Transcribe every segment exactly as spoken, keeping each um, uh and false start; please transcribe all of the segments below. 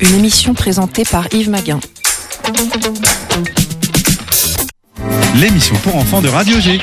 une émission présentée par Yves Maguin. L'émission pour enfants de Radio G.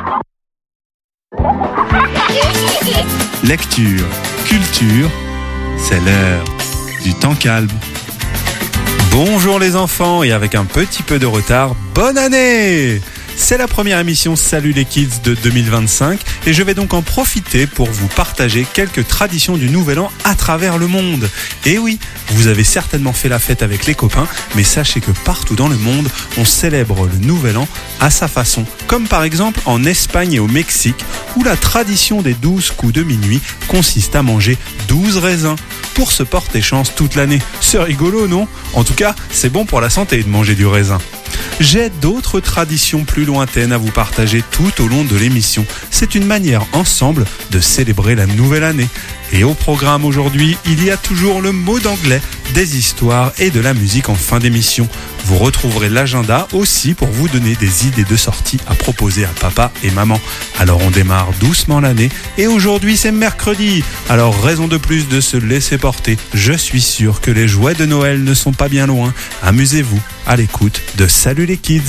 Lecture, culture, c'est l'heure du temps calme. Bonjour les enfants, et avec un petit peu de retard, bonne année! C'est la première émission Salut les Kids de deux mille vingt-cinq et je vais donc en profiter pour vous partager quelques traditions du Nouvel An à travers le monde. Et oui, vous avez certainement fait la fête avec les copains, mais sachez que partout dans le monde, on célèbre le Nouvel An à sa façon. Comme par exemple en Espagne et au Mexique, où la tradition des douze coups de minuit consiste à manger douze raisins pour se porter chance toute l'année. C'est rigolo, non ? En tout cas, c'est bon pour la santé de manger du raisin. J'ai d'autres traditions plus lointaines à vous partager tout au long de l'émission. C'est une manière ensemble de célébrer la nouvelle année. Et au programme aujourd'hui, il y a toujours le mot d'anglais, des histoires et de la musique en fin d'émission. Vous retrouverez l'agenda aussi pour vous donner des idées de sortie à proposer à papa et maman. Alors on démarre doucement l'année et aujourd'hui c'est mercredi. Alors raison de plus de se laisser porter. Je suis sûr que les jouets de Noël ne sont pas bien loin. Amusez-vous à l'écoute de Salut les Kids.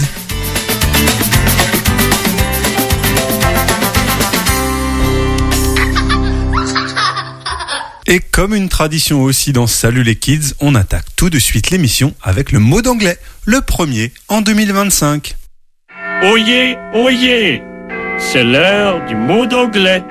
Et comme une tradition aussi dans Salut les Kids, on attaque tout de suite l'émission avec le mot d'anglais, le premier en deux mille vingt-cinq. Oyez, oyez, c'est l'heure du mot d'anglais.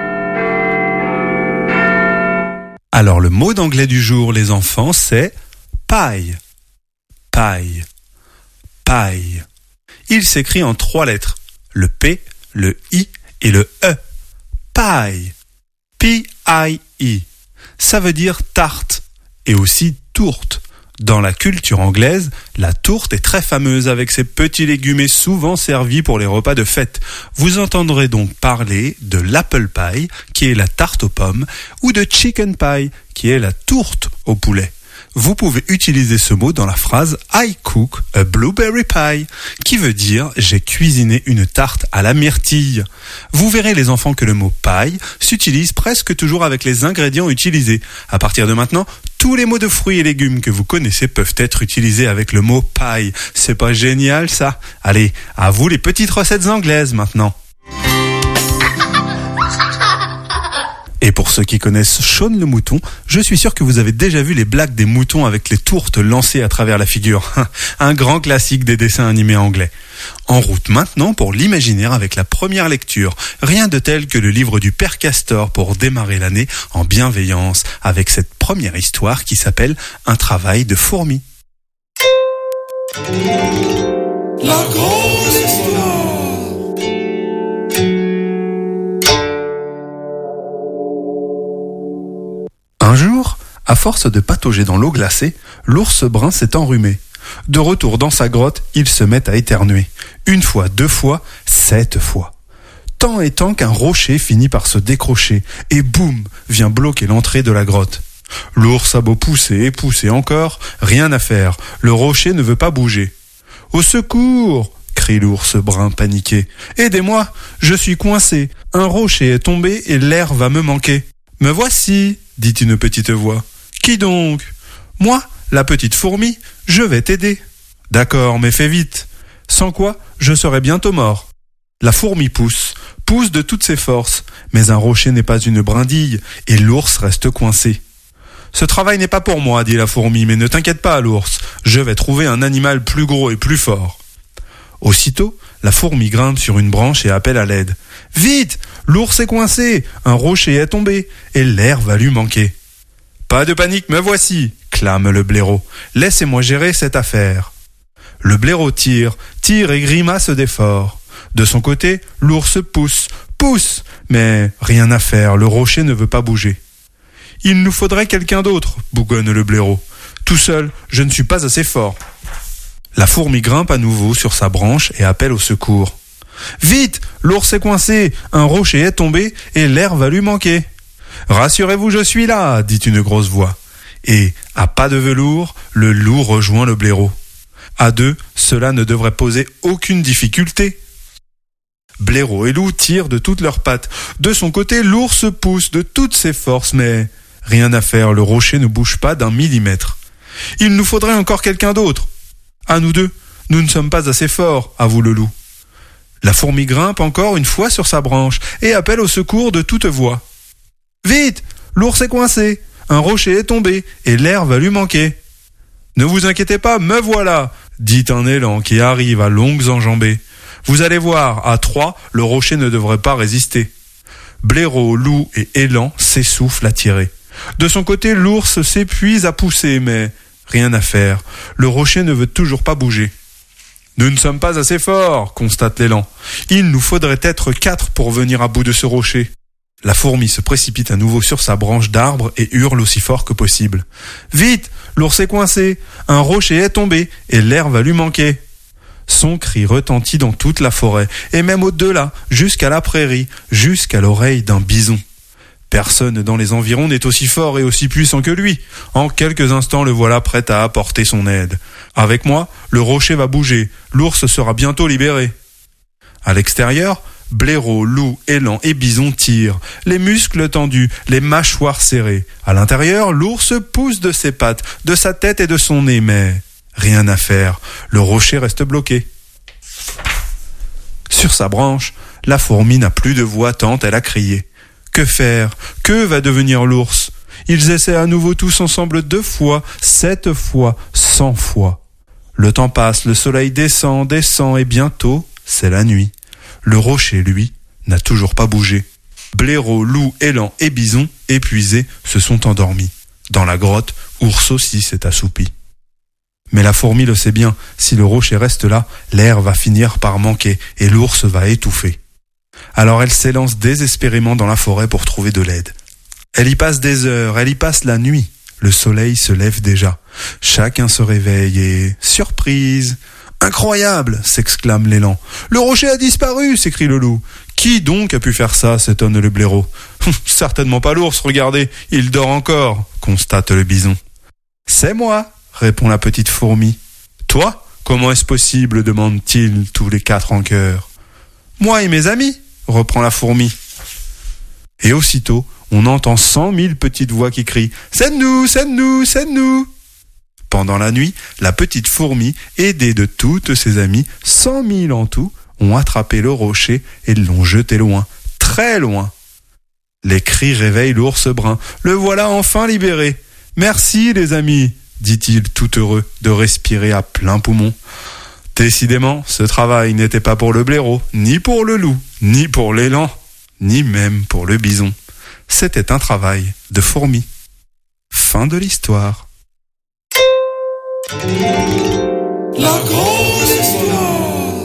Alors le mot d'anglais du jour, les enfants, c'est pie. Pie. Pie. Il s'écrit en trois lettres, le P, le I et le E. Pie. P I E. Ça veut dire tarte et aussi tourte. Dans la culture anglaise, la tourte est très fameuse avec ses petits légumes et souvent servie pour les repas de fête. Vous entendrez donc parler de l'apple pie, qui est la tarte aux pommes, ou de chicken pie, qui est la tourte au poulet. Vous pouvez utiliser ce mot dans la phrase « I cook a blueberry pie » qui veut dire « j'ai cuisiné une tarte à la myrtille ». Vous verrez les enfants que le mot « pie » s'utilise presque toujours avec les ingrédients utilisés. À partir de maintenant, tous les mots de fruits et légumes que vous connaissez peuvent être utilisés avec le mot « pie ». C'est pas génial ça ? Allez, à vous les petites recettes anglaises maintenant. Et pour ceux qui connaissent Shaun le mouton, je suis sûr que vous avez déjà vu les blagues des moutons avec les tourtes lancées à travers la figure. Un grand classique des dessins animés anglais. En route maintenant pour l'imaginaire avec la première lecture. Rien de tel que le livre du Père Castor pour démarrer l'année en bienveillance avec cette première histoire qui s'appelle Un travail de fourmi. La grande histoire. Un jour, à force de patauger dans l'eau glacée, l'ours brun s'est enrhumé. De retour dans sa grotte, il se met à éternuer. Une fois, deux fois, sept fois. Tant et tant qu'un rocher finit par se décrocher et boum, vient bloquer l'entrée de la grotte. L'ours a beau pousser et pousser encore, rien à faire. Le rocher ne veut pas bouger. « Au secours !» crie l'ours brun paniqué. « Aidez-moi, je suis coincé. Un rocher est tombé et l'air va me manquer. »« Me voici !» dit une petite voix. « Qui donc ? » ?»« Moi, la petite fourmi, je vais t'aider. »« D'accord, mais fais vite. Sans quoi, je serai bientôt mort. » La fourmi pousse, pousse de toutes ses forces, mais un rocher n'est pas une brindille, et l'ours reste coincé. « Ce travail n'est pas pour moi, dit la fourmi, mais ne t'inquiète pas, l'ours, je vais trouver un animal plus gros et plus fort. » Aussitôt, la fourmi grimpe sur une branche et appelle à l'aide. « Vite ! L'ours est coincé, un rocher est tombé, et l'air va lui manquer. »« Pas de panique, me voici !» clame le blaireau. « Laissez-moi gérer cette affaire. » Le blaireau tire, tire et grimace d'effort. De son côté, l'ours pousse, pousse, mais rien à faire, le rocher ne veut pas bouger. « Il nous faudrait quelqu'un d'autre, bougonne le blaireau. Tout seul, je ne suis pas assez fort. » La fourmi grimpe à nouveau sur sa branche et appelle au secours. « Vite, l'ours est coincé, un rocher est tombé et l'air va lui manquer. »« Rassurez-vous, je suis là, dit une grosse voix. » Et, à pas de velours, le loup rejoint le blaireau. À deux, cela ne devrait poser aucune difficulté. Blaireau et loup tirent de toutes leurs pattes. De son côté, l'ours pousse de toutes ses forces, mais rien à faire, le rocher ne bouge pas d'un millimètre. Il nous faudrait encore quelqu'un d'autre. À nous deux, nous ne sommes pas assez forts, avoue le loup. La fourmi grimpe encore une fois sur sa branche et appelle au secours de toute voix. Vite, l'ours est coincé, un rocher est tombé et l'air va lui manquer. Ne vous inquiétez pas, me voilà, dit un élan qui arrive à longues enjambées. Vous allez voir, à trois, le rocher ne devrait pas résister. Blaireau, loup et élan s'essoufflent à tirer. De son côté, l'ours s'épuise à pousser, mais rien à faire. Le rocher ne veut toujours pas bouger. Nous ne sommes pas assez forts, constate l'élan. Il nous faudrait être quatre pour venir à bout de ce rocher. La fourmi se précipite à nouveau sur sa branche d'arbre et hurle aussi fort que possible. Vite, l'ours est coincé, un rocher est tombé et l'air va lui manquer. Son cri retentit dans toute la forêt et même au-delà, jusqu'à la prairie, jusqu'à l'oreille d'un bison. Personne dans les environs n'est aussi fort et aussi puissant que lui. En quelques instants, le voilà prêt à apporter son aide. Avec moi, le rocher va bouger. L'ours sera bientôt libéré. À l'extérieur, blaireau, loup, élan et bison tirent, les muscles tendus, les mâchoires serrées. À l'intérieur, l'ours pousse de ses pattes, de sa tête et de son nez, mais rien à faire. Le rocher reste bloqué. Sur sa branche, la fourmi n'a plus de voix tant elle a crié. Que faire? Que va devenir l'ours? Ils essaient à nouveau tous ensemble deux fois, sept fois, cent fois. Le temps passe, le soleil descend, descend, et bientôt, c'est la nuit. Le rocher, lui, n'a toujours pas bougé. Blaireau, loup, élan et bison, épuisés, se sont endormis. Dans la grotte, ours aussi s'est assoupi. Mais la fourmi le sait bien, si le rocher reste là, l'air va finir par manquer et l'ours va étouffer. Alors elle s'élance désespérément dans la forêt pour trouver de l'aide. Elle y passe des heures, elle y passe la nuit. Le soleil se lève déjà. Chacun se réveille et... Surprise! Incroyable! S'exclame l'élan. Le rocher a disparu! S'écrie le loup. Qui donc a pu faire ça? S'étonne le blaireau. Certainement pas l'ours, regardez, il dort encore, constate le bison. C'est moi, répond la petite fourmi. Toi? Comment est-ce possible? Demandent-ils tous les quatre en chœur. Moi et mes amis, reprend la fourmi. Et aussitôt, on entend cent mille petites voix qui crient « C'est nous, c'est nous, c'est nous !» Pendant la nuit, la petite fourmi, aidée de toutes ses amies, cent mille en tout, ont attrapé le rocher et l'ont jeté loin, très loin. Les cris réveillent l'ours brun. Le voilà enfin libéré. « Merci les amis !» dit-il tout heureux de respirer à plein poumon. Décidément, ce travail n'était pas pour le blaireau, ni pour le loup, ni pour l'élan, ni même pour le bison. C'était un travail de fourmi. Fin de l'histoire. La grande histoire.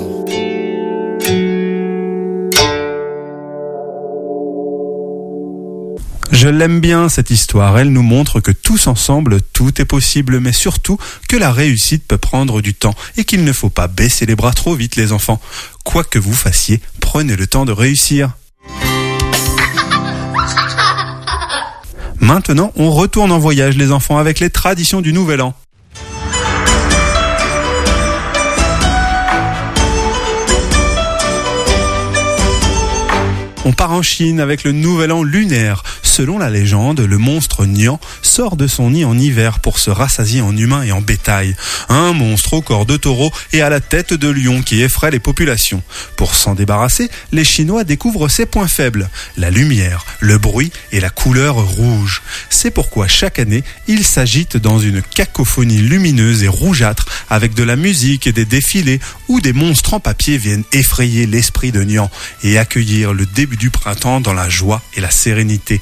Je l'aime bien cette histoire, elle nous montre que tous ensemble, tout est possible, mais surtout que la réussite peut prendre du temps et qu'il ne faut pas baisser les bras trop vite les enfants. Quoi que vous fassiez, prenez le temps de réussir. Maintenant, on retourne en voyage les enfants avec les traditions du Nouvel An. On part en Chine avec le Nouvel An lunaire. Selon la légende, le monstre Nian sort de son nid en hiver pour se rassasier en humains et en bétail. Un monstre au corps de taureau et à la tête de lion qui effraie les populations. Pour s'en débarrasser, les Chinois découvrent ses points faibles, la lumière, le bruit et la couleur rouge. C'est pourquoi chaque année, il s'agite dans une cacophonie lumineuse et rougeâtre avec de la musique et des défilés où des monstres en papier viennent effrayer l'esprit de Nian et accueillir le début du printemps dans la joie et la sérénité.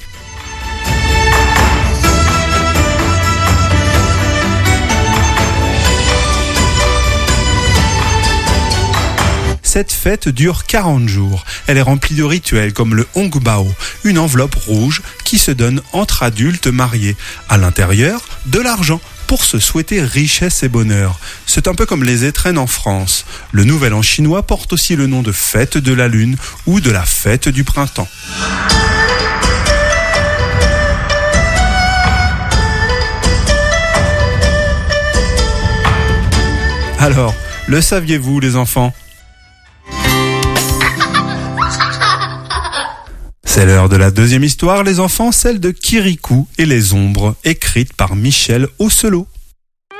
Cette fête dure quarante jours. Elle est remplie de rituels comme le Hongbao, une enveloppe rouge qui se donne entre adultes mariés. À l'intérieur, de l'argent pour se souhaiter richesse et bonheur. C'est un peu comme les étrennes en France. Le Nouvel An chinois porte aussi le nom de fête de la lune ou de la fête du printemps. Alors, le saviez-vous les enfants ? C'est l'heure de la deuxième histoire, les enfants, celle de Kirikou et les ombres, écrite par Michel Osselot.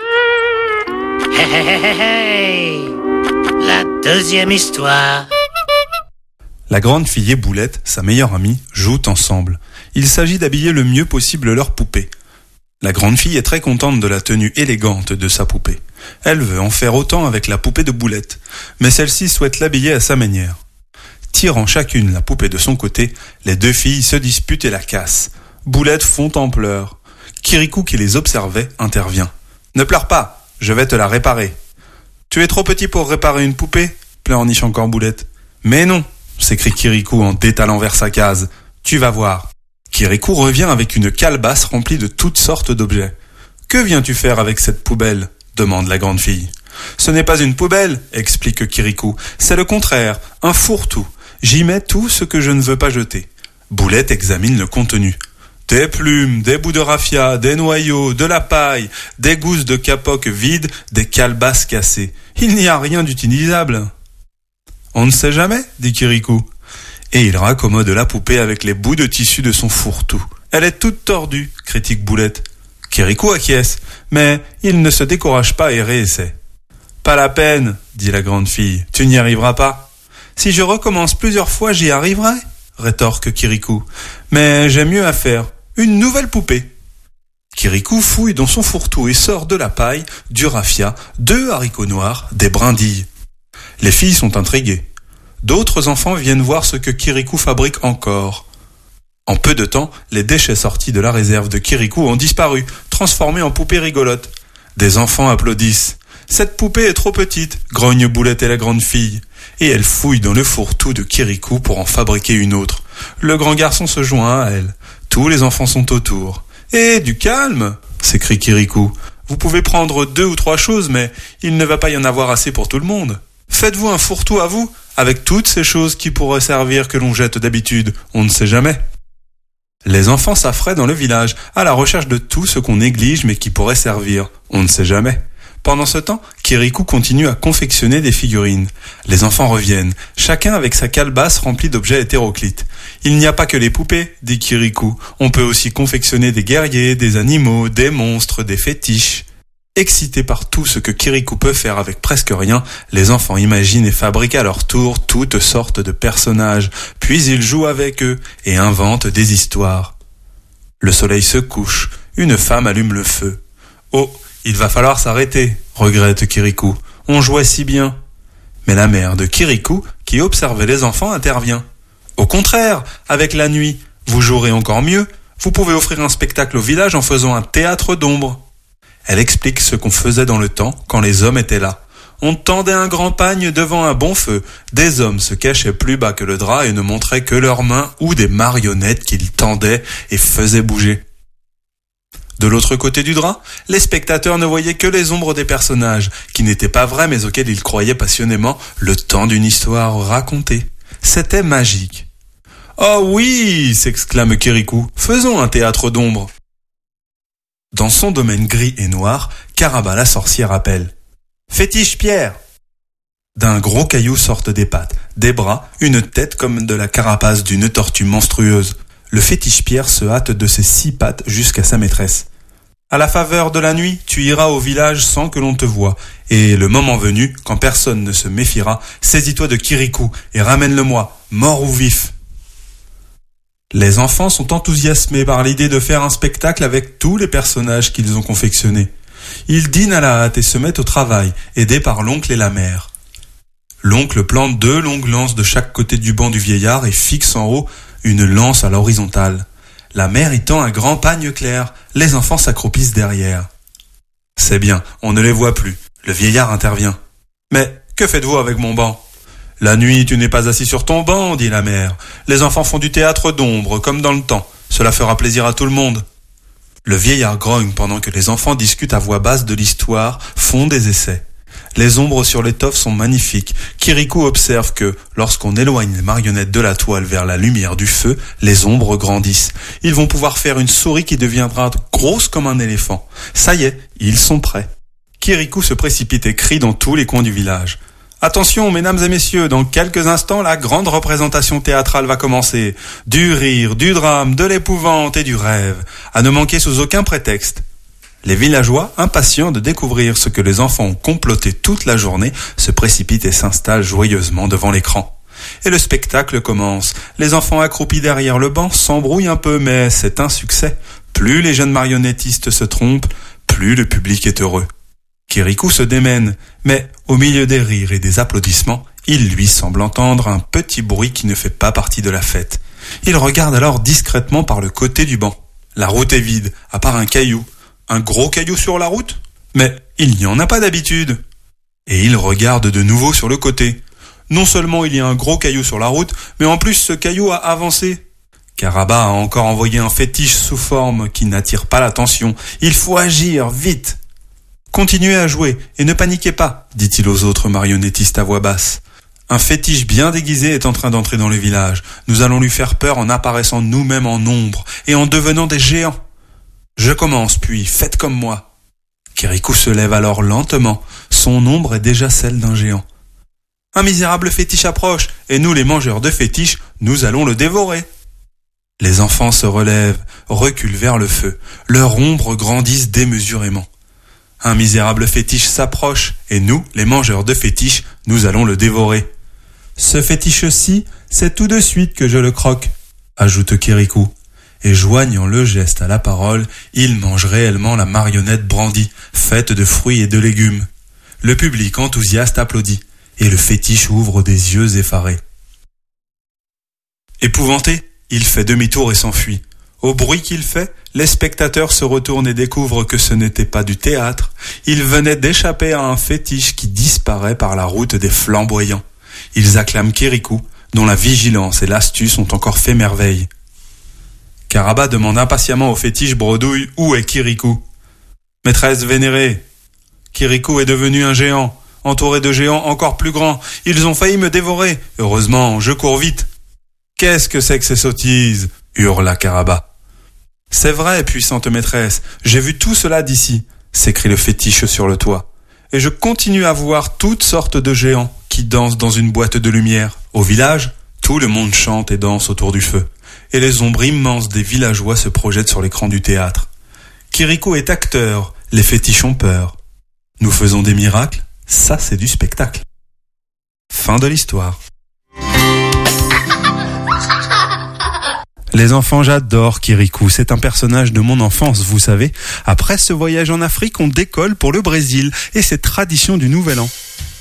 Hey, hey, hey, hey. La deuxième histoire. La grande fille et Boulette, sa meilleure amie, jouent ensemble. Il s'agit d'habiller le mieux possible leur poupée. La grande fille est très contente de la tenue élégante de sa poupée. Elle veut en faire autant avec la poupée de Boulette, mais celle-ci souhaite l'habiller à sa manière. Tirant chacune la poupée de son côté, les deux filles se disputent et la cassent. Boulette fond en pleurs. Kirikou, qui les observait, intervient. « Ne pleure pas, je vais te la réparer. »« Tu es trop petit pour réparer une poupée ?» pleurniche encore Boulette. « Mais non !» s'écrie Kirikou en détalant vers sa case. « Tu vas voir. » Kirikou revient avec une calebasse remplie de toutes sortes d'objets. « Que viens-tu faire avec cette poubelle ?» demande la grande fille. « Ce n'est pas une poubelle, » explique Kirikou. « C'est le contraire, un fourre-tout. J'y mets tout ce que je ne veux pas jeter. » Boulette examine le contenu. Des plumes, des bouts de raffia, des noyaux, de la paille, des gousses de capoc vides, des calebasses cassées. Il n'y a rien d'utilisable. « On ne sait jamais, » dit Kirikou. Et il raccommode la poupée avec les bouts de tissu de son fourre-tout. « Elle est toute tordue, » critique Boulette. Kirikou acquiesce, mais il ne se décourage pas et réessaie. « Pas la peine, » dit la grande fille, « tu n'y arriveras pas. »« Si je recommence plusieurs fois, j'y arriverai, » rétorque Kirikou. « Mais j'ai mieux à faire, une nouvelle poupée. » Kirikou fouille dans son fourre-tout et sort de la paille, du raffia, deux haricots noirs, des brindilles. Les filles sont intriguées. D'autres enfants viennent voir ce que Kirikou fabrique encore. En peu de temps, les déchets sortis de la réserve de Kirikou ont disparu, transformés en poupées rigolotes. Des enfants applaudissent. « Cette poupée est trop petite », grogne Boulette et la grande fille. Et elle fouille dans le fourre-tout de Kirikou pour en fabriquer une autre. Le grand garçon se joint à elle. Tous les enfants sont autour. « Eh, du calme !» s'écrie Kirikou. « Vous pouvez prendre deux ou trois choses, mais il ne va pas y en avoir assez pour tout le monde. Faites-vous un fourre-tout à vous, avec toutes ces choses qui pourraient servir que l'on jette d'habitude, on ne sait jamais. » Les enfants s'affraient dans le village, à la recherche de tout ce qu'on néglige mais qui pourrait servir, on ne sait jamais. Pendant ce temps, Kirikou continue à confectionner des figurines. Les enfants reviennent, chacun avec sa calebasse remplie d'objets hétéroclites. « Il n'y a pas que les poupées, » dit Kirikou. « On peut aussi confectionner des guerriers, des animaux, des monstres, des fétiches. » Excités par tout ce que Kirikou peut faire avec presque rien, les enfants imaginent et fabriquent à leur tour toutes sortes de personnages, puis ils jouent avec eux et inventent des histoires. Le soleil se couche, une femme allume le feu. « Oh, il va falloir s'arrêter, » regrette Kirikou. « On jouait si bien. » Mais la mère de Kirikou, qui observait les enfants, intervient. « Au contraire, avec la nuit, vous jouerez encore mieux. Vous pouvez offrir un spectacle au village en faisant un théâtre d'ombre. » Elle explique ce qu'on faisait dans le temps quand les hommes étaient là. On tendait un grand pagne devant un bon feu. Des hommes se cachaient plus bas que le drap et ne montraient que leurs mains ou des marionnettes qu'ils tendaient et faisaient bouger. De l'autre côté du drap, les spectateurs ne voyaient que les ombres des personnages, qui n'étaient pas vrais mais auxquels ils croyaient passionnément, le temps d'une histoire racontée. C'était magique. « Oh oui !» s'exclame Kirikou. « Faisons un théâtre d'ombre. » Dans son domaine gris et noir, Caraba la sorcière appelle. « Fétiche Pierre !» D'un gros caillou sortent des pattes, des bras, une tête comme de la carapace d'une tortue monstrueuse. Le fétiche Pierre se hâte de ses six pattes jusqu'à sa maîtresse. « À la faveur de la nuit, tu iras au village sans que l'on te voie, et le moment venu, quand personne ne se méfiera, saisis-toi de Kirikou et ramène-le-moi, mort ou vif. » Les enfants sont enthousiasmés par l'idée de faire un spectacle avec tous les personnages qu'ils ont confectionnés. Ils dînent à la hâte et se mettent au travail, aidés par l'oncle et la mère. L'oncle plante deux longues lances de chaque côté du banc du vieillard et fixe en haut une lance à l'horizontale. La mère y tend un grand pagne clair. Les enfants s'accroupissent derrière. C'est bien, on ne les voit plus. Le vieillard intervient. « Mais que faites-vous avec mon banc ?»« La nuit, tu n'es pas assis sur ton banc, dit la mère. Les enfants font du théâtre d'ombre, comme dans le temps. Cela fera plaisir à tout le monde. » Le vieillard grogne pendant que les enfants discutent à voix basse de l'histoire, font des essais. Les ombres sur l'étoffe sont magnifiques. Kirikou observe que, lorsqu'on éloigne les marionnettes de la toile vers la lumière du feu, les ombres grandissent. Ils vont pouvoir faire une souris qui deviendra grosse comme un éléphant. Ça y est, ils sont prêts. Kirikou se précipite et crie dans tous les coins du village. Attention, mesdames et messieurs, dans quelques instants, la grande représentation théâtrale va commencer. Du rire, du drame, de l'épouvante et du rêve. À ne manquer sous aucun prétexte. Les villageois, impatients de découvrir ce que les enfants ont comploté toute la journée, se précipitent et s'installent joyeusement devant l'écran. Et le spectacle commence. Les enfants accroupis derrière le banc s'embrouillent un peu, mais c'est un succès. Plus les jeunes marionnettistes se trompent, plus le public est heureux. Kirikou se démène, mais au milieu des rires et des applaudissements, il lui semble entendre un petit bruit qui ne fait pas partie de la fête. Il regarde alors discrètement par le côté du banc. La route est vide, à part un caillou. Un gros caillou sur la route ? Mais il n'y en a pas d'habitude. Et il regarde de nouveau sur le côté. Non seulement il y a un gros caillou sur la route, mais en plus ce caillou a avancé. Karaba a encore envoyé un fétiche sous forme qui n'attire pas l'attention. Il faut agir, vite. Continuez à jouer et ne paniquez pas, dit-il aux autres marionnettistes à voix basse. Un fétiche bien déguisé est en train d'entrer dans le village. Nous allons lui faire peur en apparaissant nous-mêmes en ombre et en devenant des géants. Je commence, puis faites comme moi. Kirikou se lève alors lentement. Son ombre est déjà celle d'un géant. Un misérable fétiche approche, et nous les mangeurs de fétiches, nous allons le dévorer. Les enfants se relèvent, reculent vers le feu. Leurs ombres grandissent démesurément. Un misérable fétiche s'approche, et nous, les mangeurs de fétiches, nous allons le dévorer. Ce fétiche-ci, c'est tout de suite que je le croque, ajoute Kirikou. Et joignant le geste à la parole, il mange réellement la marionnette brandie, faite de fruits et de légumes. Le public enthousiaste applaudit, et le fétiche ouvre des yeux effarés. Épouvanté, il fait demi-tour et s'enfuit. Au bruit qu'il fait, les spectateurs se retournent et découvrent que ce n'était pas du théâtre. Il venait d'échapper à un fétiche qui disparaît par la route des flamboyants. Ils acclament Kirikou, dont la vigilance et l'astuce ont encore fait merveille. Karaba demande impatiemment au fétiche bredouille où est Kirikou. Maîtresse vénérée, Kirikou est devenu un géant, entouré de géants encore plus grands. Ils ont failli me dévorer. Heureusement, je cours vite. Qu'est-ce que c'est que ces sottises ? Hurla Karaba. C'est vrai, puissante maîtresse, j'ai vu tout cela d'ici, s'écrie le fétiche sur le toit. Et je continue à voir toutes sortes de géants qui dansent dans une boîte de lumière. Au village, tout le monde chante et danse autour du feu. Et les ombres immenses des villageois se projettent sur l'écran du théâtre. Kirikou est acteur, les fétiches ont peur. Nous faisons des miracles, ça c'est du spectacle. Fin de l'histoire. Les enfants, j'adore Kirikou, c'est un personnage de mon enfance, vous savez. Après ce voyage en Afrique, on décolle pour le Brésil et ses traditions du Nouvel An.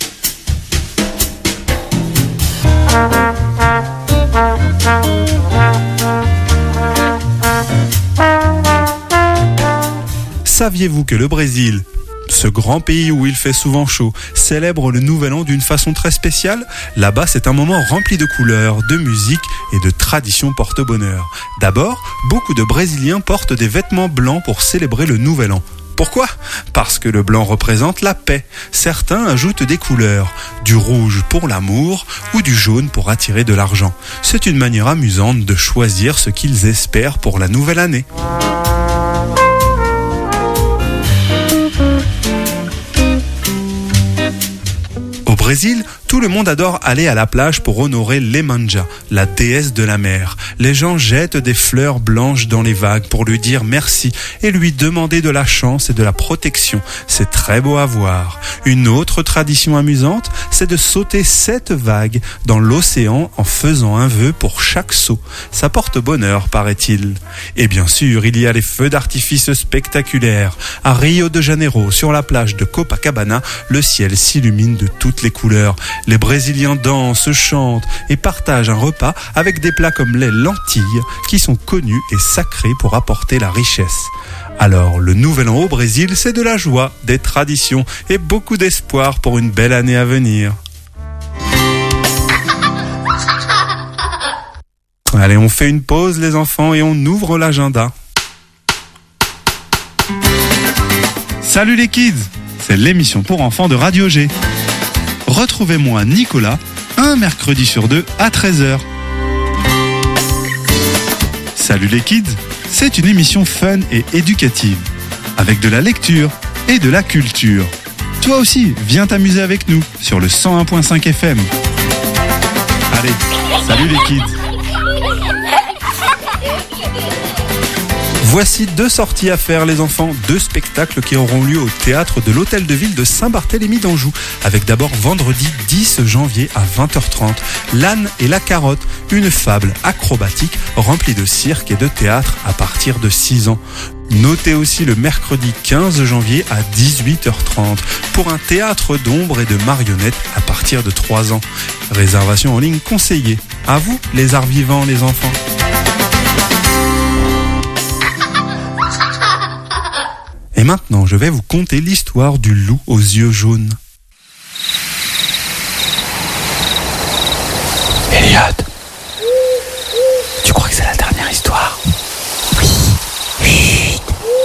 Saviez-vous que le Brésil, ce grand pays où il fait souvent chaud, célèbre le Nouvel An d'une façon très spéciale ? Là-bas, c'est un moment rempli de couleurs, de musique et de traditions porte-bonheur. D'abord, beaucoup de Brésiliens portent des vêtements blancs pour célébrer le Nouvel An. Pourquoi ? Parce que le blanc représente la paix. Certains ajoutent des couleurs, du rouge pour l'amour ou du jaune pour attirer de l'argent. C'est une manière amusante de choisir ce qu'ils espèrent pour la nouvelle année. Au Brésil, tout le monde adore aller à la plage pour honorer Iemanjá, la déesse de la mer. Les gens jettent des fleurs blanches dans les vagues pour lui dire merci et lui demander de la chance et de la protection. C'est très beau à voir. Une autre tradition amusante, c'est de sauter sept vagues dans l'océan en faisant un vœu pour chaque saut. Ça porte bonheur, paraît-il. Et bien sûr, il y a les feux d'artifice spectaculaires. À Rio de Janeiro, sur la plage de Copacabana, le ciel s'illumine de toutes les couleurs. Les Brésiliens dansent, chantent et partagent un repas avec des plats comme les lentilles qui sont connus et sacrés pour apporter la richesse. Alors, le Nouvel An au Brésil, c'est de la joie, des traditions et beaucoup d'espoir pour une belle année à venir. Allez, on fait une pause les enfants et on ouvre l'agenda. Salut les kids, c'est l'émission pour enfants de Radio G. Retrouvez-moi Nicolas, un mercredi sur deux à treize heures. Salut les kids, c'est une émission fun et éducative, avec de la lecture et de la culture. Toi aussi, viens t'amuser avec nous sur le cent un virgule cinq F M. Allez, salut les kids. Voici deux sorties à faire les enfants, deux spectacles qui auront lieu au théâtre de l'Hôtel de Ville de Saint-Barthélemy d'Anjou, avec d'abord vendredi dix janvier à vingt heures trente, L'âne et la carotte, une fable acrobatique remplie de cirque et de théâtre à partir de six ans. Notez aussi le mercredi quinze janvier à dix-huit heures trente pour un théâtre d'ombre et de marionnettes à partir de trois ans. Réservation en ligne conseillée. À vous les arts vivants les enfants. Et maintenant, je vais vous conter l'histoire du loup aux yeux jaunes. Elliot, tu crois que c'est la dernière histoire? Oui. Chut.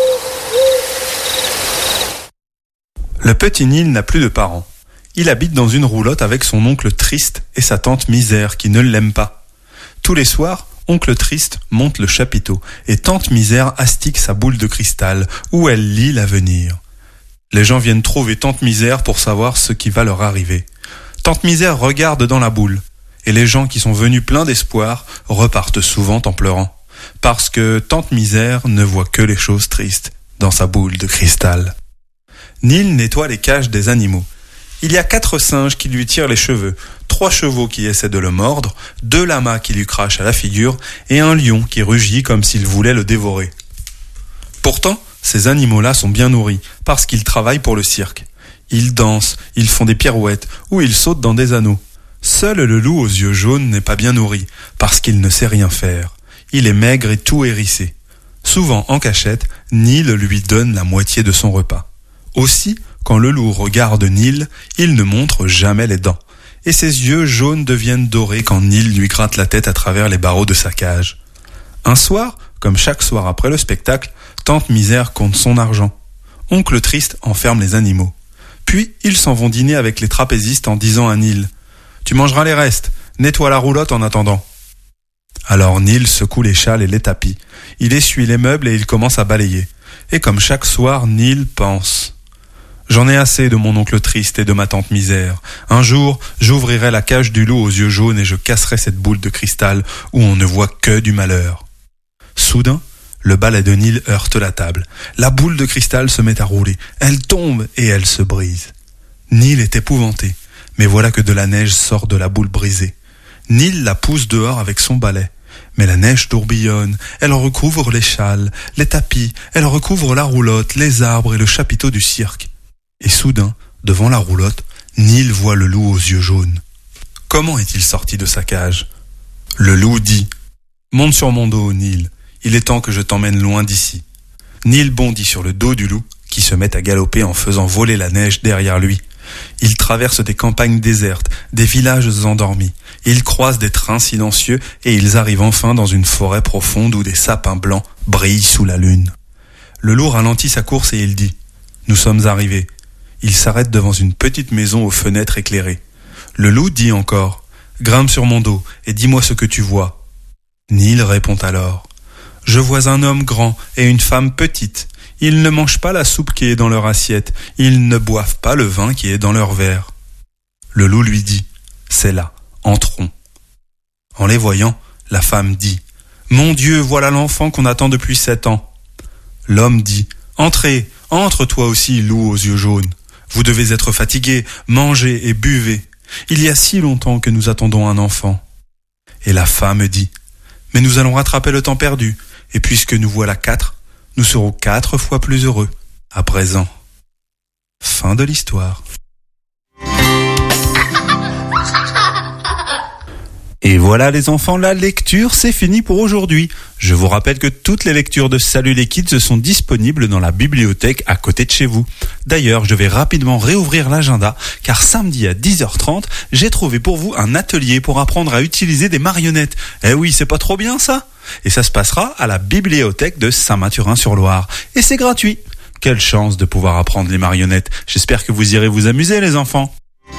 Le petit Neil n'a plus de parents. Il habite dans une roulotte avec son oncle Triste et sa tante Misère qui ne l'aime pas. Tous les soirs, oncle Triste monte le chapiteau et tante Misère astique sa boule de cristal où elle lit l'avenir. Les gens viennent trouver tante Misère pour savoir ce qui va leur arriver. Tante Misère regarde dans la boule et les gens qui sont venus pleins d'espoir repartent souvent en pleurant parce que tante Misère ne voit que les choses tristes dans sa boule de cristal. Neil nettoie les cages des animaux. Il y a quatre singes qui lui tirent les cheveux, trois chevaux qui essaient de le mordre, deux lamas qui lui crachent à la figure et un lion qui rugit comme s'il voulait le dévorer. Pourtant, ces animaux-là sont bien nourris parce qu'ils travaillent pour le cirque. Ils dansent, ils font des pirouettes ou ils sautent dans des anneaux. Seul le loup aux yeux jaunes n'est pas bien nourri parce qu'il ne sait rien faire. Il est maigre et tout hérissé. Souvent en cachette, Neil lui donne la moitié de son repas. Aussi, quand le loup regarde Neil, il ne montre jamais les dents. Et ses yeux jaunes deviennent dorés quand Neil lui gratte la tête à travers les barreaux de sa cage. Un soir, comme chaque soir après le spectacle, tante Misère compte son argent. Oncle Triste enferme les animaux. Puis, ils s'en vont dîner avec les trapézistes en disant à Neil « Tu mangeras les restes, nettoie la roulotte en attendant. » Alors Neil secoue les châles et les tapis. Il essuie les meubles et il commence à balayer. Et comme chaque soir, Neil pense « J'en ai assez de mon oncle Triste et de ma tante Misère. Un jour, j'ouvrirai la cage du loup aux yeux jaunes et je casserai cette boule de cristal où on ne voit que du malheur. » Soudain, le balai de Neil heurte la table. La boule de cristal se met à rouler. Elle tombe et elle se brise. Neil est épouvanté, mais voilà que de la neige sort de la boule brisée. Neil la pousse dehors avec son balai. Mais la neige tourbillonne, elle recouvre les châles, les tapis, elle recouvre la roulotte, les arbres et le chapiteau du cirque. Et soudain, devant la roulotte, Neil voit le loup aux yeux jaunes. Comment est-il sorti de sa cage ? Le loup dit « Monte sur mon dos, Neil. Il est temps que je t'emmène loin d'ici. » Neil bondit sur le dos du loup, qui se met à galoper en faisant voler la neige derrière lui. Il traverse des campagnes désertes, des villages endormis. Ils croisent des trains silencieux et ils arrivent enfin dans une forêt profonde où des sapins blancs brillent sous la lune. Le loup ralentit sa course et il dit « Nous sommes arrivés. » Il s'arrête devant une petite maison aux fenêtres éclairées. Le loup dit encore « Grimpe sur mon dos et dis-moi ce que tu vois. » Neil répond alors « Je vois un homme grand et une femme petite. Ils ne mangent pas la soupe qui est dans leur assiette. Ils ne boivent pas le vin qui est dans leur verre. » Le loup lui dit « C'est là, entrons. » En les voyant, la femme dit « Mon Dieu, voilà l'enfant qu'on attend depuis sept ans. » L'homme dit « Entrez, entre toi aussi, loup aux yeux jaunes. Vous devez être fatigué, mangez et buvez. Il y a si longtemps que nous attendons un enfant. » Et la femme dit « Mais nous allons rattraper le temps perdu, et puisque nous voilà quatre, nous serons quatre fois plus heureux à présent. » Fin de l'histoire. Et voilà les enfants, la lecture, c'est fini pour aujourd'hui. Je vous rappelle que toutes les lectures de Salut les Kids sont disponibles dans la bibliothèque à côté de chez vous. D'ailleurs, je vais rapidement réouvrir l'agenda, car samedi à dix heures trente, j'ai trouvé pour vous un atelier pour apprendre à utiliser des marionnettes. Eh oui, c'est pas trop bien ça ? Et ça se passera à la bibliothèque de Saint-Mathurin-sur-Loire. Et c'est gratuit. Quelle chance de pouvoir apprendre les marionnettes. J'espère que vous irez vous amuser les enfants.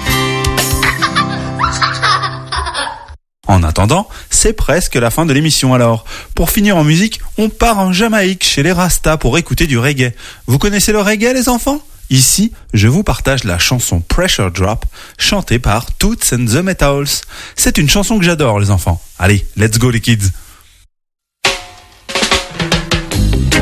En attendant, c'est presque la fin de l'émission alors. Pour finir en musique, on part en Jamaïque chez les Rastas pour écouter du reggae. Vous connaissez le reggae les enfants ? Ici, je vous partage la chanson Pressure Drop, chantée par Toots and the Maytals. C'est une chanson que j'adore les enfants. Allez, let's go les kids.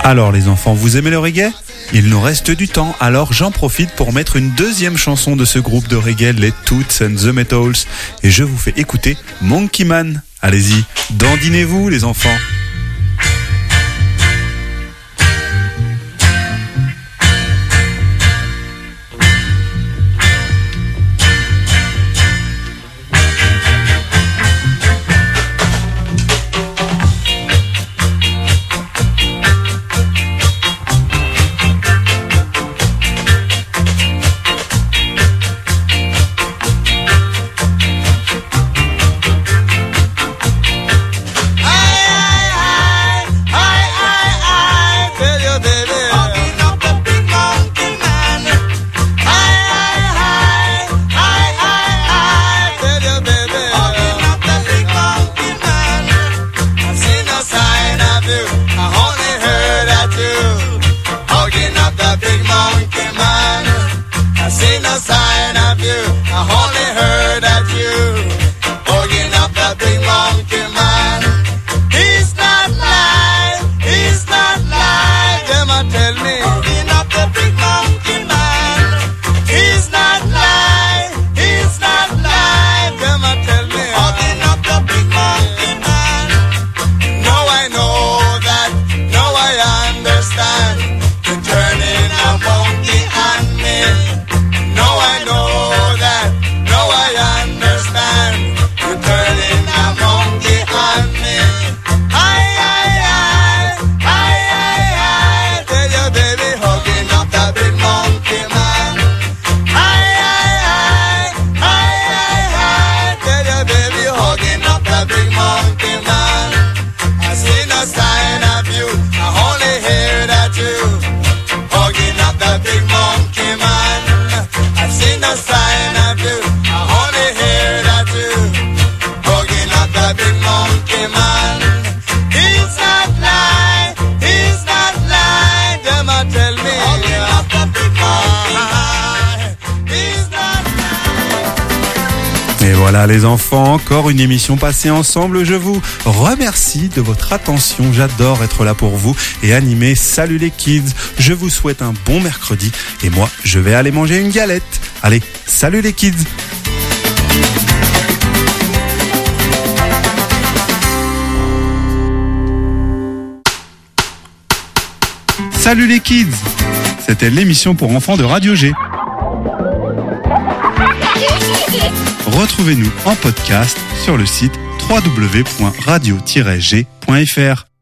Alors les enfants, vous aimez le reggae ? Il nous reste du temps, alors j'en profite pour mettre une deuxième chanson de ce groupe de reggae, les Toots and the Metals, et je vous fais écouter Monkey Man. Allez-y, dandinez-vous les enfants. Et voilà les enfants, encore une émission passée ensemble. Je vous remercie de votre attention. J'adore être là pour vous et animer Salut les kids. Je vous souhaite un bon mercredi et moi, je vais aller manger une galette. Allez, salut les kids. Salut les kids. C'était l'émission pour enfants de Radio G. Retrouvez-nous en podcast sur le site w w w point radio tiret g point f r.